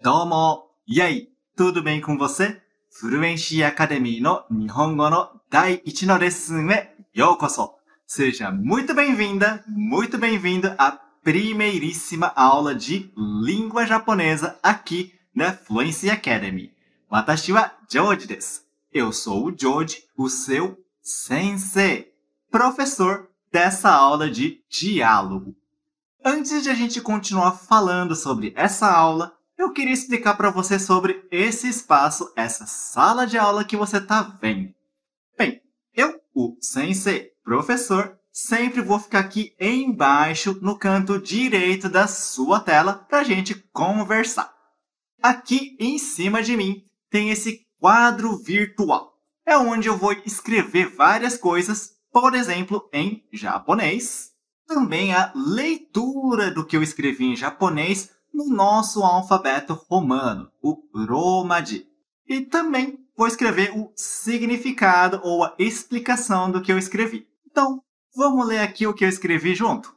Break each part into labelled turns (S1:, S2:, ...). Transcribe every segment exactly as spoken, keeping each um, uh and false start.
S1: Domo! E aí, tudo bem com você? Fluency Academy no Nihongo no Dai Ichi no Lesson e Yokoso! Seja muito bem-vinda, muito bem-vindo à primeiríssima aula de língua japonesa aqui na Fluency Academy. Watashi wa Joji desu. Eu sou o Joji, o seu sensei, professor dessa aula de diálogo. Antes de a gente continuar falando sobre essa aula, eu queria explicar para você sobre esse espaço, essa sala de aula que você está vendo. Bem, eu, o sensei, professor, sempre vou ficar aqui embaixo no canto direito da sua tela para a gente conversar. Aqui em cima de mim tem esse quadro virtual. É onde eu vou escrever várias coisas, por exemplo, em japonês. Também a leitura do que eu escrevi em japonês no nosso alfabeto romano, o Romaji. E também vou escrever o significado ou a explicação do que eu escrevi. Então, vamos ler aqui o que eu escrevi junto.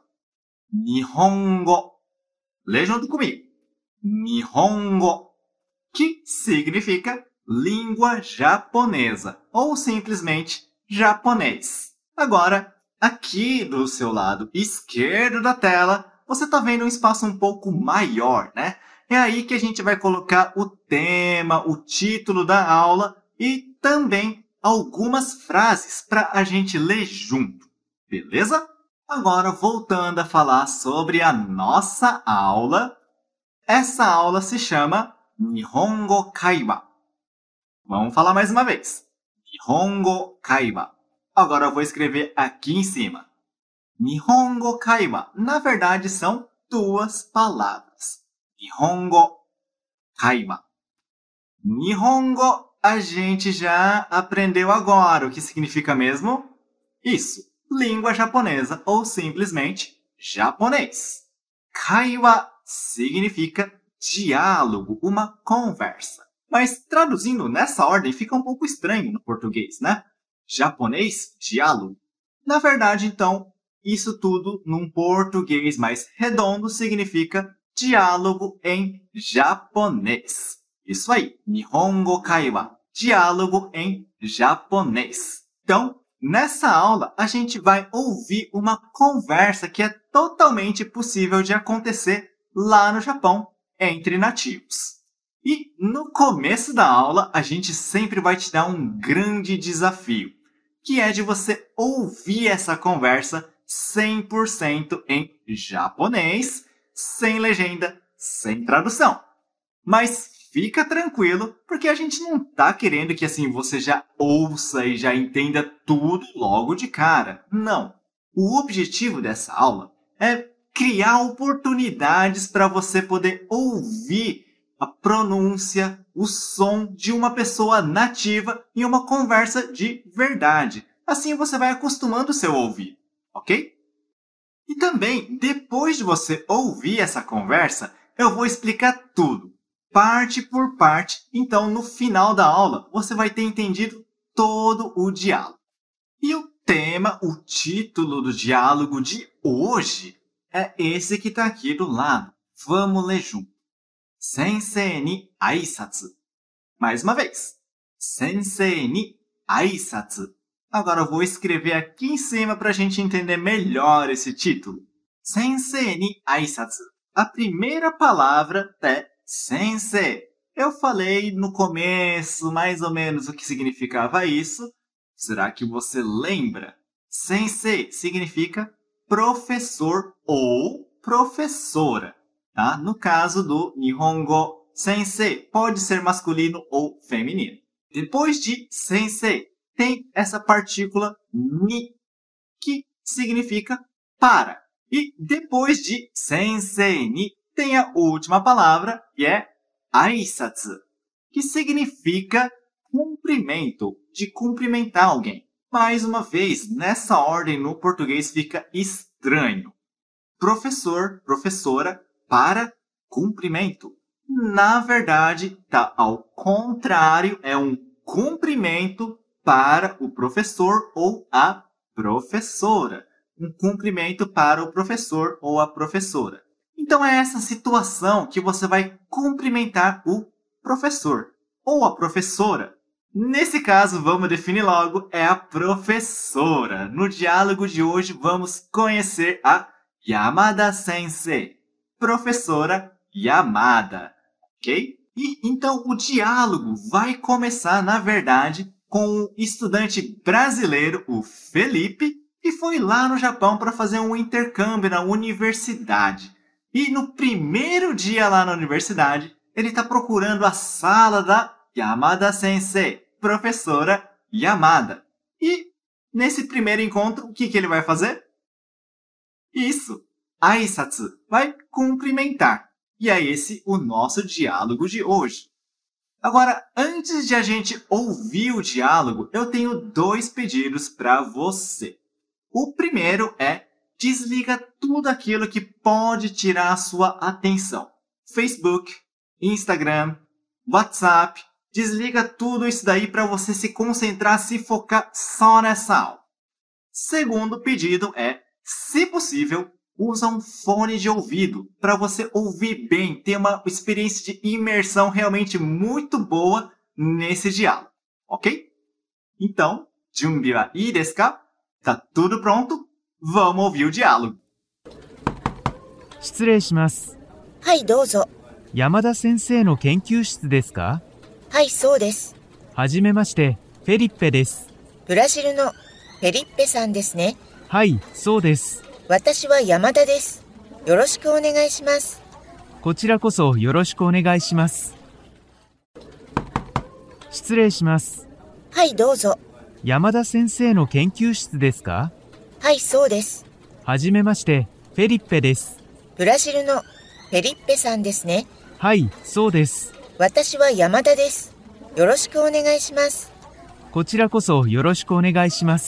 S1: Nihongo. Lê junto comigo. Nihongo, que significa língua japonesa, ou simplesmente japonês. Agora, aqui do seu lado esquerdo da tela, você está vendo um espaço um pouco maior, né? É aí que a gente vai colocar o tema, o título da aula e também algumas frases para a gente ler junto, beleza? Agora, voltando a falar sobre a nossa aula, essa aula se chama Nihongo Kaiwa. Vamos falar mais uma vez. Nihongo Kaiwa. Agora eu vou escrever aqui em cima. Nihongo Kaiwa, na verdade, são duas palavras. Nihongo Kaiwa. Nihongo a gente já aprendeu agora. O que significa mesmo? Isso, língua japonesa ou simplesmente japonês. Kaiwa significa diálogo, uma conversa. Mas traduzindo nessa ordem fica um pouco estranho no português, né? Japonês, diálogo. Na verdade, então, isso tudo num português mais redondo significa diálogo em japonês. Isso aí, Nihongo Kaiwa, diálogo em japonês. Então, nessa aula, a gente vai ouvir uma conversa que é totalmente possível de acontecer lá no Japão, entre nativos. E no começo da aula, a gente sempre vai te dar um grande desafio, que é de você ouvir essa conversa cem por cento em japonês, sem legenda, sem tradução. Mas fica tranquilo, porque a gente não está querendo que assim você já ouça e já entenda tudo logo de cara. Não. O objetivo dessa aula é criar oportunidades para você poder ouvir a pronúncia, o som de uma pessoa nativa em uma conversa de verdade. Assim você vai acostumando o seu ouvido, ok? E também, depois de você ouvir essa conversa, eu vou explicar tudo, parte por parte. Então, no final da aula, você vai ter entendido todo o diálogo. E o tema, o título do diálogo de hoje é esse que está aqui do lado. Vamos ler junto. Sensei ni aisatsu. Mais uma vez. Sensei ni aisatsu. Agora eu vou escrever aqui em cima para a gente entender melhor esse título. Sensei ni aisatsu. A primeira palavra é sensei. Eu falei no começo mais ou menos o que significava isso. Será que você lembra? Sensei significa professor ou professora. Tá? No caso do Nihongo, sensei pode ser masculino ou feminino. Depois de sensei, tem essa partícula ni, que significa para. E depois de sensei ni, tem a última palavra, que é aisatsu, que significa cumprimento, de cumprimentar alguém. Mais uma vez, nessa ordem no português fica estranho. Professor, professora, para cumprimento. Na verdade, tá ao contrário, é um cumprimento para o professor ou a professora. Um cumprimento para o professor ou a professora. Então é essa situação que você vai cumprimentar o professor ou a professora. Nesse caso, vamos definir logo, é a professora. No diálogo de hoje, vamos conhecer a Yamada Sensei, professora Yamada, ok? E então o diálogo vai começar, na verdade, com o estudante brasileiro, o Felipe, que foi lá no Japão para fazer um intercâmbio na universidade. E no primeiro dia lá na universidade, ele está procurando a sala da Yamada Sensei, professora Yamada. E nesse primeiro encontro, o que, que ele vai fazer? Isso, aisatsu, vai cumprimentar. E é esse o nosso diálogo de hoje. Agora, antes de a gente ouvir o diálogo, eu tenho dois pedidos para você. O primeiro é desliga tudo aquilo que pode tirar a sua atenção. Facebook, Instagram, WhatsApp, desliga tudo isso daí para você se concentrar, se focar só nessa aula. Segundo pedido é, se possível, usa um fone de ouvido para você ouvir bem, ter uma experiência de imersão realmente muito boa nesse diálogo, ok? Então, junbi wa ii desu ka? Tá tudo pronto? Vamos ouvir o diálogo.
S2: 失礼します。
S3: はい、どうぞ。
S2: 山田先生の研究室ですか？
S3: はい、そうです。
S2: はじめまして、フェリッペです。
S3: ブラジルのフェリッペさんですね。
S2: はい、そうです。
S3: 私は山田です。よろしくお願いします。
S2: こちらこそよろしくお願いします。失礼します。
S3: はい、どうぞ。
S2: 山田先生の研究室ですか？
S3: はい、そうです。
S2: はじめまして、フェリッペです。
S3: ブラジルのフェリッペさんですね。
S2: はい、そうです。
S3: 私は山田です。よろしくお願いします。
S2: こちらこそよろしくお願いします。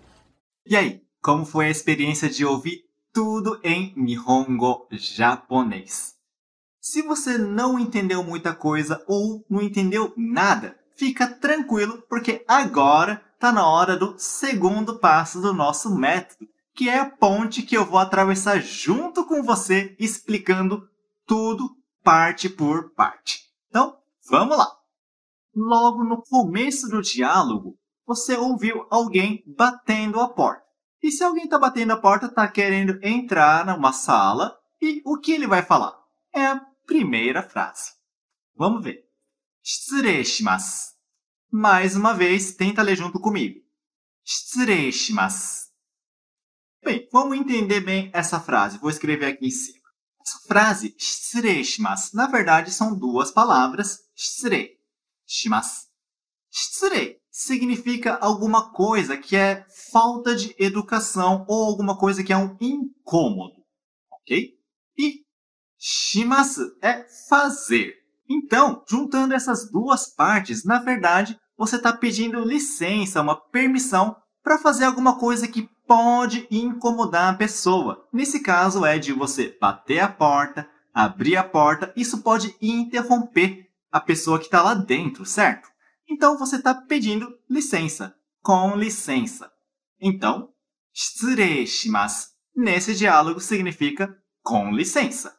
S1: E aí, como foi a experiência de ouvir tudo em Nihongo japonês? Se você não entendeu muita coisa ou não entendeu nada, fica tranquilo, porque agora está na hora do segundo passo do nosso método, que é a ponte que eu vou atravessar junto com você, explicando tudo parte por parte. Então, vamos lá! Logo no começo do diálogo, você ouviu alguém batendo a porta. E se alguém está batendo a porta, está querendo entrar numa sala, e o que ele vai falar? É a primeira frase. Vamos ver. 失礼します. Mais uma vez, tenta ler junto comigo. 失礼します. Bem, vamos entender bem essa frase. Vou escrever aqui em cima. Essa frase, 失礼します, na verdade são duas palavras. 失礼します. 失礼 significa alguma coisa que é falta de educação ou alguma coisa que é um incômodo, ok? E します é fazer. Então, juntando essas duas partes, na verdade, você está pedindo licença, uma permissão para fazer alguma coisa que pode incomodar a pessoa. Nesse caso é de você bater a porta, abrir a porta, isso pode interromper a pessoa que está lá dentro, certo? Então, você está pedindo licença, com licença. Então, 失礼します nesse diálogo significa com licença.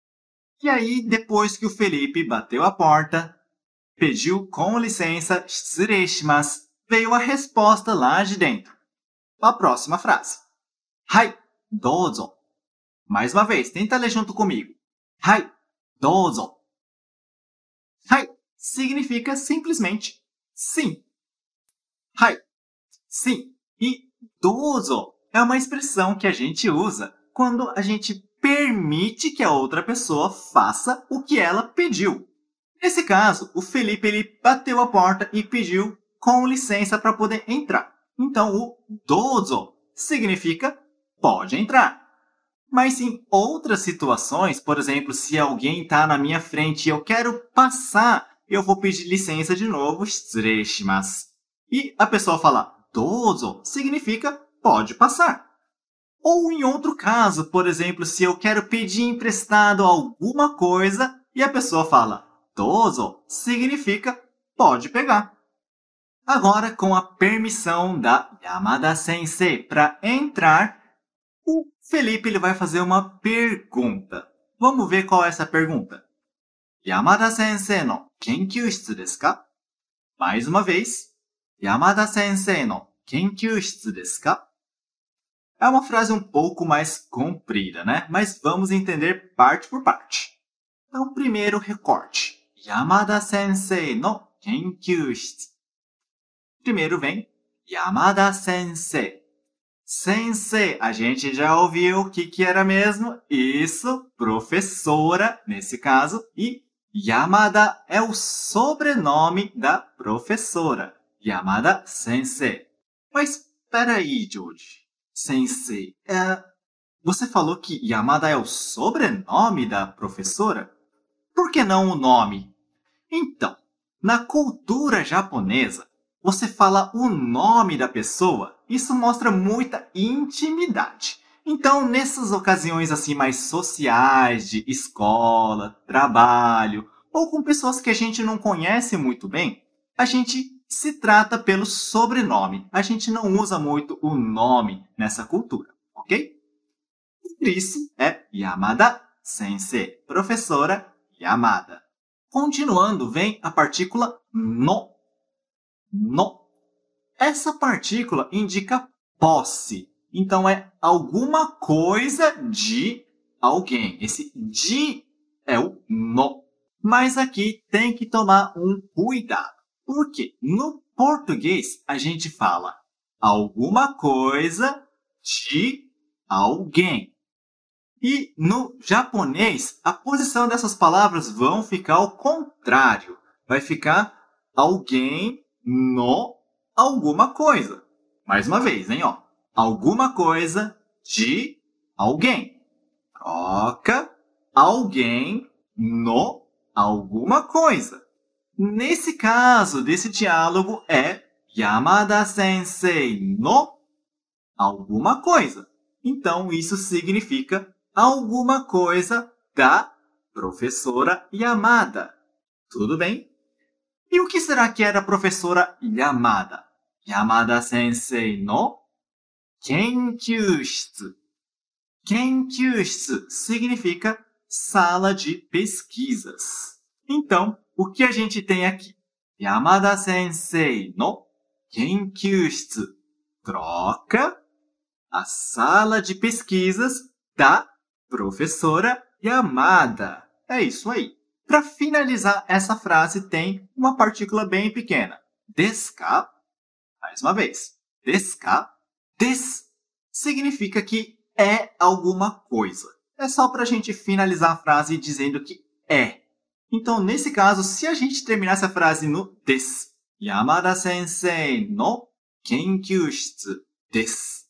S1: E aí, depois que o Felipe bateu a porta, pediu com licença, 失礼します, veio a resposta lá de dentro. A próxima frase. はい、どうぞ. Mais uma vez, tenta ler junto comigo. はい、どうぞ. はい significa simplesmente sim. はい, sim. E どうぞ é uma expressão que a gente usa quando a gente permite que a outra pessoa faça o que ela pediu. Nesse caso, o Felipe ele bateu a porta e pediu com licença para poder entrar. Então, o どうぞ significa pode entrar. Mas em outras situações, por exemplo, se alguém está na minha frente e eu quero passar, eu vou pedir licença de novo, 失礼します. E a pessoa fala どうぞ significa pode passar. Ou em outro caso, por exemplo, se eu quero pedir emprestado alguma coisa e a pessoa fala どうぞ significa pode pegar. Agora, com a permissão da Yamada Sensei para entrar, o Felipe ele vai fazer uma pergunta. Vamos ver qual é essa pergunta. Yamada sensei no kenkyūshitsu desu ka? Mais uma vez. Yamada sensei no kenkyūshitsu desu ka? É uma frase um pouco mais comprida, né? Mas vamos entender parte por parte. Então, primeiro recorte. Yamada sensei no kenkyūshitsu. Primeiro vem Yamada sensei. Sensei, a gente já ouviu o que, que era mesmo? Isso, professora, nesse caso. E Yamada é o sobrenome da professora. Yamada sensei. Mas peraí, Joji. Sensei, é... você falou que Yamada é o sobrenome da professora? Por que não o nome? Então, na cultura japonesa, você fala o nome da pessoa, isso mostra muita intimidade. Então, nessas ocasiões assim mais sociais, de escola, trabalho, ou com pessoas que a gente não conhece muito bem, a gente se trata pelo sobrenome. A gente não usa muito o nome nessa cultura, ok? Por isso é Yamada Sensei, professora Yamada. Continuando, vem a partícula no. No. Essa partícula indica posse. Então, é alguma coisa de alguém. Esse de é o no. Mas aqui tem que tomar um cuidado. Porque no português a gente fala alguma coisa de alguém. E no japonês, a posição dessas palavras vão ficar ao contrário. Vai ficar alguém no alguma coisa. Mais uma vez, hein? Ó. Alguma coisa de alguém. Troca alguém no alguma coisa. Nesse caso desse diálogo é Yamada Sensei no alguma coisa. Então, isso significa alguma coisa da professora Yamada. Tudo bem? E o que será que era a professora Yamada? Yamada Sensei no kenkyūshitsu. Kenkyūshitsu significa sala de pesquisas. Então, o que a gente tem aqui? Yamada Sensei no kenkyūshitsu. Troca a sala de pesquisas da professora Yamada. É isso aí. Para finalizar essa frase, tem uma partícula bem pequena. Desu ka? Mais uma vez. Desu ka? Des significa que é alguma coisa. É só para a gente finalizar a frase dizendo que é. Então, nesse caso, se a gente terminasse a frase no des, Yamada Sensei no kenkyūshitsu desu.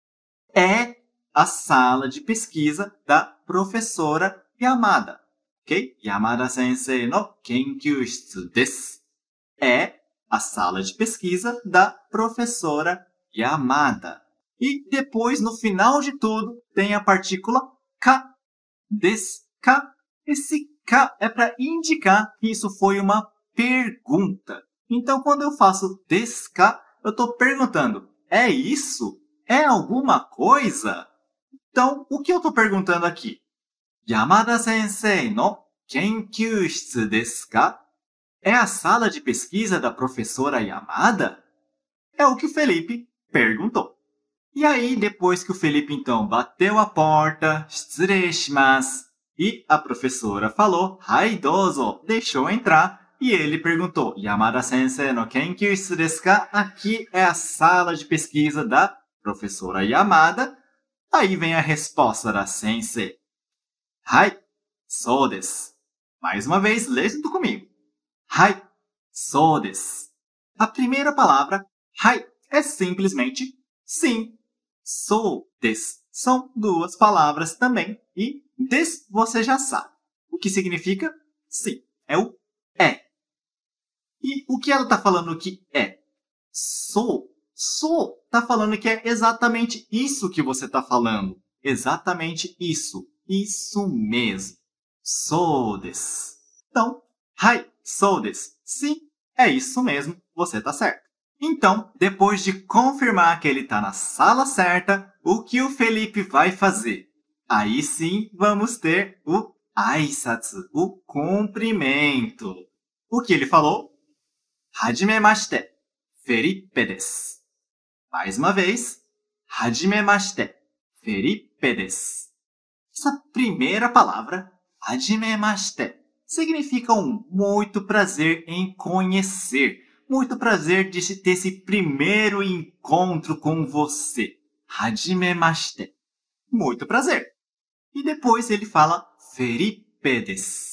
S1: É a sala de pesquisa da professora Yamada. Ok? Yamada Sensei no kenkyūshitsu desu. É a sala de pesquisa da professora Yamada. E depois, no final de tudo, tem a partícula ka. Desu ka. Esse ka é para indicar que isso foi uma pergunta. Então, quando eu faço desu ka, eu estou perguntando, é isso? É alguma coisa? Então, o que eu estou perguntando aqui? Yamada Sensei no kenkyūshitsu desu ka? É a sala de pesquisa da professora Yamada? É o que o Felipe perguntou. E aí, depois que o Felipe, então, bateu a porta, shitsurei shimasu, e a professora falou, hai dozo, deixou entrar, e ele perguntou, Yamada Sensei no kenkyūshitsu desu ka? Aqui é a sala de pesquisa da professora Yamada. Aí vem a resposta da sensei. Hai, sou desu. Mais uma vez, lê junto comigo. Hai, sou desu. A primeira palavra, hai, é simplesmente sim. Sou desu. São duas palavras também. E des você já sabe. O que significa sim. É o é. E o que ela está falando que é? Sou. Sou está falando que é exatamente isso que você está falando. Exatamente isso. Isso mesmo. Sou desu. Então, hai, sou desu. Sim, é isso mesmo. Você está certo. Então, depois de confirmar que ele está na sala certa, o que o Felipe vai fazer? Aí sim vamos ter o aisatsu, o cumprimento. O que ele falou? Hajimemashite, Felipe desu. Mais uma vez, Hajimemashite, Felipe desu. Essa primeira palavra, Hajimemashite, significa um muito prazer em conhecer. Muito prazer de ter esse primeiro encontro com você. Hajimemashite. Muito prazer. E depois ele fala Felipe desu.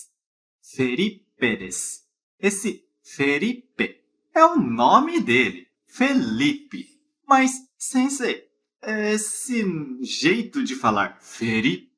S1: Felipe desu. Esse Felipe é o nome dele, Felipe. Mas, sensei, esse jeito de falar Felipe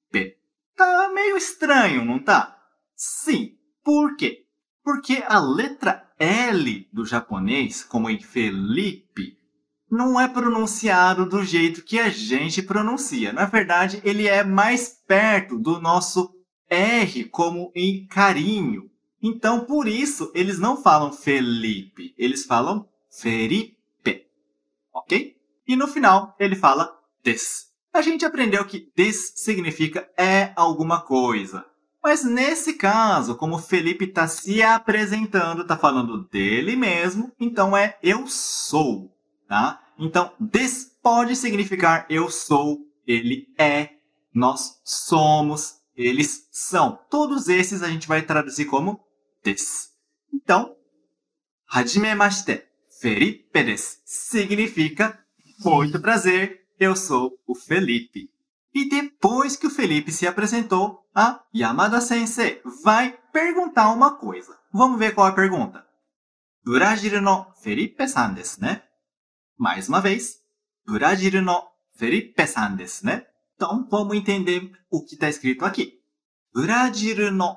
S1: tá meio estranho, não tá? Sim. Por quê? Porque a letra L do japonês, como em Felipe, não é pronunciado do jeito que a gente pronuncia. Na verdade, ele é mais perto do nosso R, como em carinho. Então, por isso, eles não falam Felipe, eles falam Felipe. Ok? E no final, ele fala des. A gente aprendeu que des significa é alguma coisa. Mas nesse caso, como o Felipe está se apresentando, está falando dele mesmo, então é eu sou. Tá? Então, des pode significar eu sou, ele é, nós somos, eles são. Todos esses a gente vai traduzir como des. Então, Hajimemashite, Felipe desu significa muito prazer, eu sou o Felipe. E depois que o Felipe se apresentou, a Yamada Sensei vai perguntar uma coisa. Vamos ver qual é a pergunta. Brasil no Felipe-san desu, né? Mais uma vez, Brasil no Felipe-san desu, né? Então, vamos entender o que está escrito aqui. Brasil no.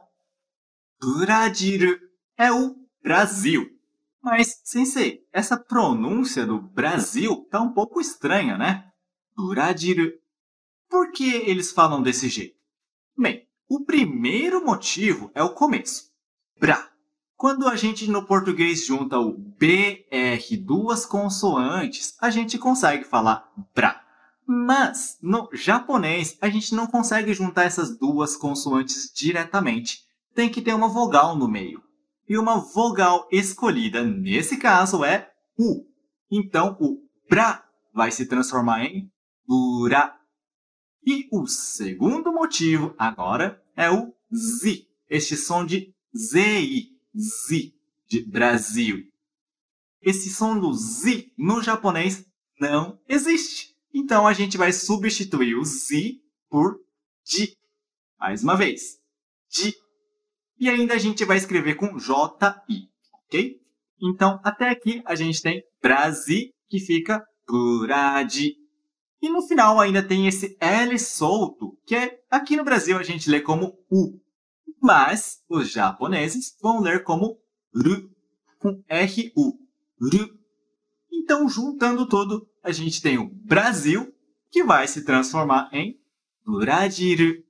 S1: Brasil é o Brasil. Mas, sensei, essa pronúncia do Brasil tá um pouco estranha, né? Brasil. Por que eles falam desse jeito? Bem, o primeiro motivo é o começo. Bra. Quando a gente no português junta o B R, duas consoantes, a gente consegue falar bra. Mas no japonês a gente não consegue juntar essas duas consoantes diretamente. Tem que ter uma vogal no meio. E uma vogal escolhida nesse caso é U. Então o bra vai se transformar em bura. E o segundo motivo agora é o Z. Este som de Z I, Z, de Brasil. Esse som do Z no japonês não existe. Então a gente vai substituir o Z por J. Mais uma vez. J. E ainda a gente vai escrever com J I, ok? Então até aqui a gente tem Brasil, que fica Buradi. E no final ainda tem esse L solto, que é, aqui no Brasil a gente lê como U. Mas os japoneses vão ler como R, com R U. R. Então, juntando tudo, a gente tem o Brasil, que vai se transformar em Brasil.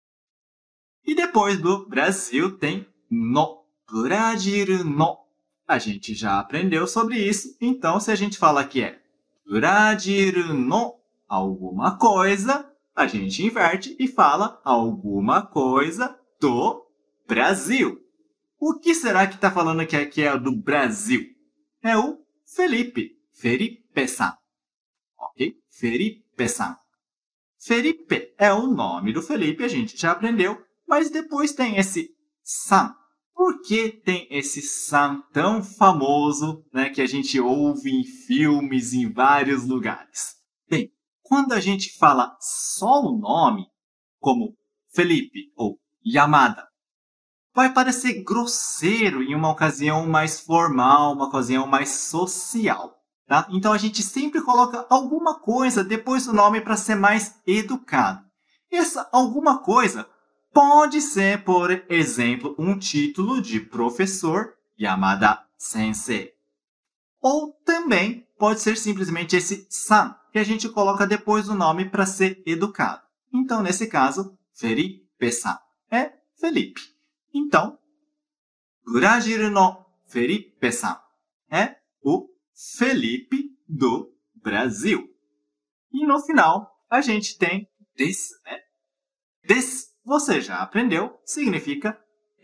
S1: E depois do Brasil tem no. Brasil no. A gente já aprendeu sobre isso, então se a gente fala que é Brasil no alguma coisa, a gente inverte e fala alguma coisa do Brasil. O que será que está falando aqui, aqui é do Brasil? É o Felipe. Felipe-san. Ok? Felipe-san. Felipe é o nome do Felipe, a gente já aprendeu, mas depois tem esse san. Por que tem esse san tão famoso, né, que a gente ouve em filmes em vários lugares? Bem, quando a gente fala só o nome, como Felipe ou Yamada, vai parecer grosseiro em uma ocasião mais formal, uma ocasião mais social. Tá? Então a gente sempre coloca alguma coisa depois do nome para ser mais educado. Essa alguma coisa pode ser, por exemplo, um título de professor Yamada Sensei. Ou também pode ser simplesmente esse san, que a gente coloca depois do nome para ser educado. Então, nesse caso, Felipe-san é Felipe. Então, Brasil no Felipe-san é o Felipe do Brasil. E no final, a gente tem des, né? Des, você já aprendeu, significa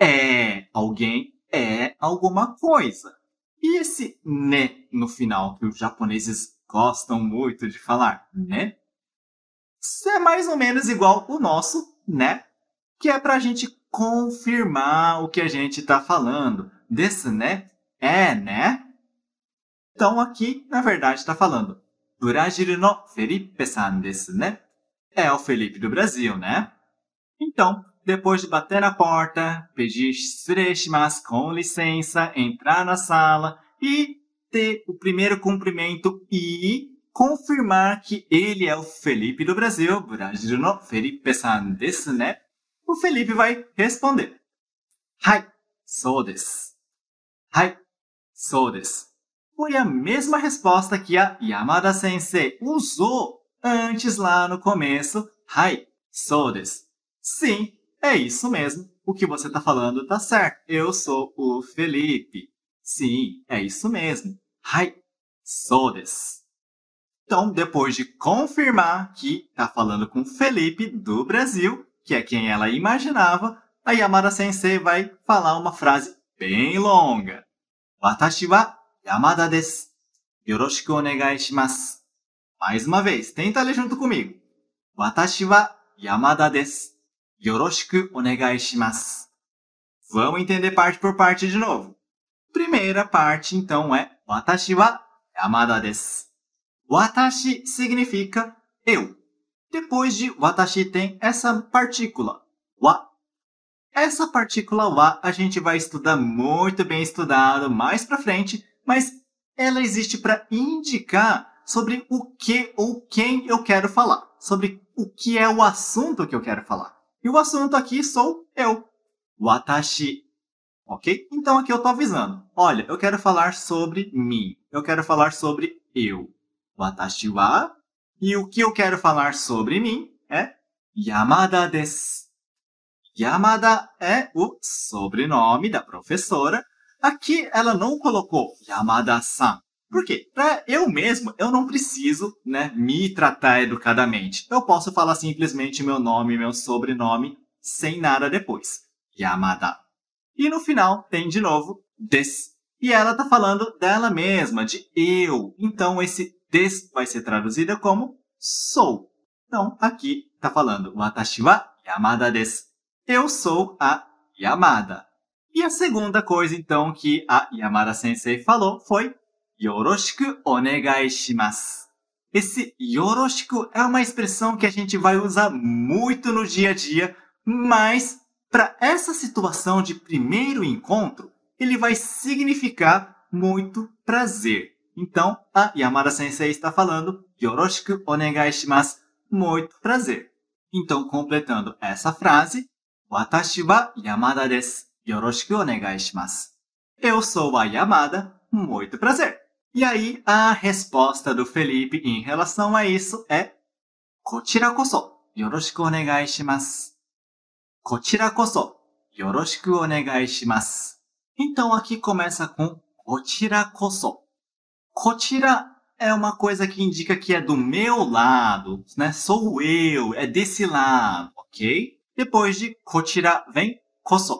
S1: é alguém, é alguma coisa. E esse ne no final, que os japoneses gostam muito de falar, né? Isso é mais ou menos igual o nosso, né? Que é pra gente confirmar o que a gente tá falando. Desu, né? É, né? Então aqui, na verdade, está falando Brasil no Felipe-san desu, né? É o Felipe do Brasil, né? Então, depois de bater na porta, pedir "shitsurei shimasu", com licença, entrar na sala e ter o primeiro cumprimento e confirmar que ele é o Felipe do Brasil, Brasil no Felipe-san desu, né? O Felipe vai responder. Hai, sou desu. Hai, sou desu. Foi a mesma resposta que a Yamada Sensei usou antes lá no começo. Hai, sou desu. Sim, é isso mesmo. O que você está falando tá certo. Eu sou o Felipe. Sim, é isso mesmo. Hai, sou desu. Então, depois de confirmar que está falando com Felipe do Brasil, que é quem ela imaginava, a Yamada Sensei vai falar uma frase bem longa. Watashi wa Yamada desu. Yoroshiku onegai shimasu. Mais uma vez, tenta ler junto comigo. Watashi wa Yamada desu. Yoroshiku onegai shimasu. Vamos entender parte por parte de novo. Primeira parte, então, é Watashi wa Yamada desu. Watashi significa eu. Depois de watashi tem essa partícula, wa. Essa partícula wa a gente vai estudar muito bem estudado mais pra frente, mas ela existe para indicar sobre o que ou quem eu quero falar, sobre o que é o assunto que eu quero falar. E o assunto aqui sou eu, watashi. Ok? Então aqui eu estou avisando. Olha, eu quero falar sobre mim. Eu quero falar sobre eu. Watashi wa. E o que eu quero falar sobre mim é Yamada desu. Yamada é o sobrenome da professora. Aqui ela não colocou Yamada-san. Por quê? Para eu mesmo, eu não preciso, né, me tratar educadamente. Eu posso falar simplesmente meu nome, meu sobrenome, sem nada depois. Yamada. E no final tem de novo des. E ela está falando dela mesma, de eu. Então esse des vai ser traduzido como sou. Então aqui está falando Watashi wa Yamada desu. Eu sou a Yamada. E a segunda coisa, então, que a Yamada Sensei falou foi Yoroshiku onegai shimasu. Esse yoroshiku é uma expressão que a gente vai usar muito no dia a dia, mas para essa situação de primeiro encontro, ele vai significar muito prazer. Então, a Yamada Sensei está falando Yoroshiku onegai shimasu, muito prazer. Então, completando essa frase, Watashi wa Yamada desu. Yoroshiku onegai shimasu. Eu sou a Yamada, muito prazer. E aí, a resposta do Felipe em relação a isso é Kochira koso, yoroshiku onegai shimasu. Kochira koso, yoroshiku onegai shimasu. Então, aqui começa com Kochira koso. Kochira é uma coisa que indica que é do meu lado, né? Sou eu, é desse lado, ok? Depois de Kochira vem koso.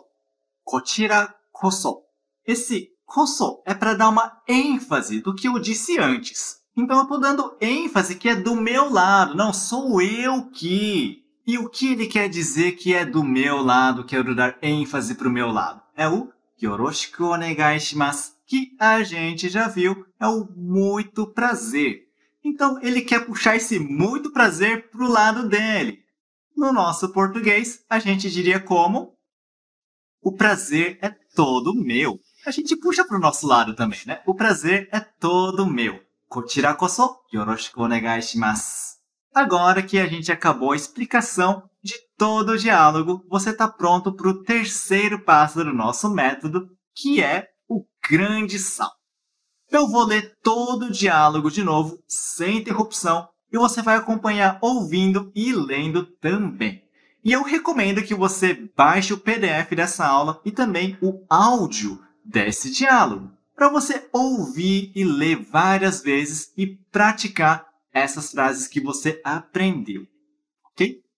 S1: Kochira koso. Esse koso é para dar uma ênfase do que eu disse antes. Então eu estou dando ênfase que é do meu lado. Não, sou eu que. E o que ele quer dizer que é do meu lado? Quero dar ênfase para o meu lado. É o yoroshiku onegai shimasu, que a gente já viu. É o muito prazer. Então ele quer puxar esse muito prazer para o lado dele. No nosso português, a gente diria como o prazer é todo meu. A gente puxa para o nosso lado também, né? O prazer é todo meu. Kochira koso yoroshiku onegai shimasu. Agora que a gente acabou a explicação de todo o diálogo, você está pronto para o terceiro passo do nosso método, que é o grande salto. Eu vou ler todo o diálogo de novo, sem interrupção, e você vai acompanhar ouvindo e lendo também. E eu recomendo que você baixe o P D F dessa aula e também o áudio desse diálogo, para você ouvir e ler várias vezes e praticar essas frases que você aprendeu, ok?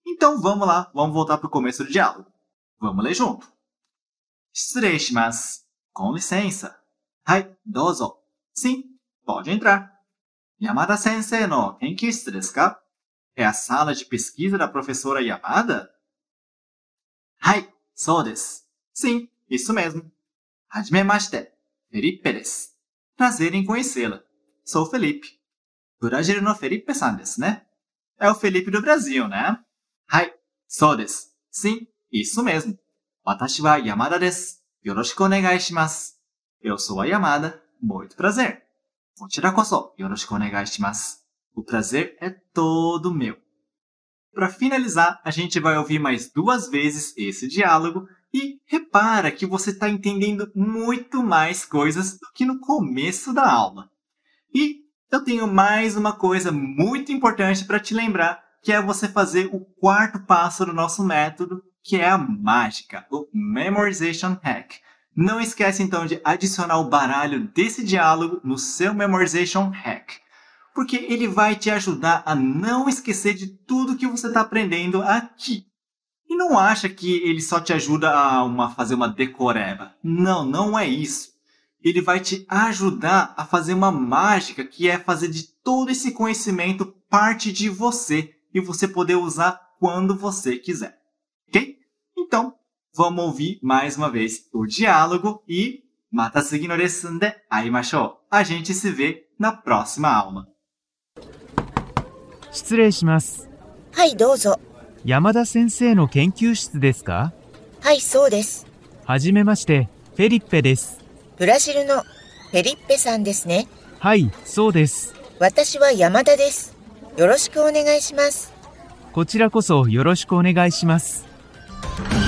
S1: Então vamos lá, vamos voltar para o começo do diálogo. Vamos ler junto. 失礼します。Com licença. はい、どうぞ。Sim, pode entrar. Yamada Sensei no Kenkyushitsu desu ka? É a sala de pesquisa da professora Yamada? はい、そうです。Sim, isso mesmo. Hajimemashite, Felipe desu. Prazer em conhecê-la. Sou Felipe. Brasileiro no Felipe-san desu, né? É o Felipe do Brasil, né? はい、そうです。Sim, isso mesmo. Watashi wa Yamada desu. Yoroshiku onegai shimasu. Eu sou a Yamada. Muito prazer. Kochira koso yoroshiku onegai shimasu. O prazer é todo meu. Para finalizar, a gente vai ouvir mais duas vezes esse diálogo e repara que você está entendendo muito mais coisas do que no começo da aula. E eu tenho mais uma coisa muito importante para te lembrar, que é você fazer o quarto passo do nosso método, que é a mágica, o Memorization Hack. Não esquece então de adicionar o baralho desse diálogo no seu Memorization Hack, porque ele vai te ajudar a não esquecer de tudo que você está aprendendo aqui. E não acha que ele só te ajuda a uma, fazer uma decoreba. Não, não é isso. Ele vai te ajudar a fazer uma mágica, que é fazer de todo esse conhecimento parte de você e você poder usar quando você quiser. Ok? Então, vamos ouvir mais uma vez o diálogo e mata sugi no lesson de aimashou. A gente se vê na próxima aula.
S2: 失礼します。
S3: はい、どうぞ。
S2: 山田先生の研究室ですか？
S3: はい、そうです。
S2: はじめまして、フェリッペです。
S3: ブラジルのフェリッペさんですね。
S2: はい、そうです。
S3: 私は山田です。よろしくお願いします。
S2: こちらこそよろしくお願いします。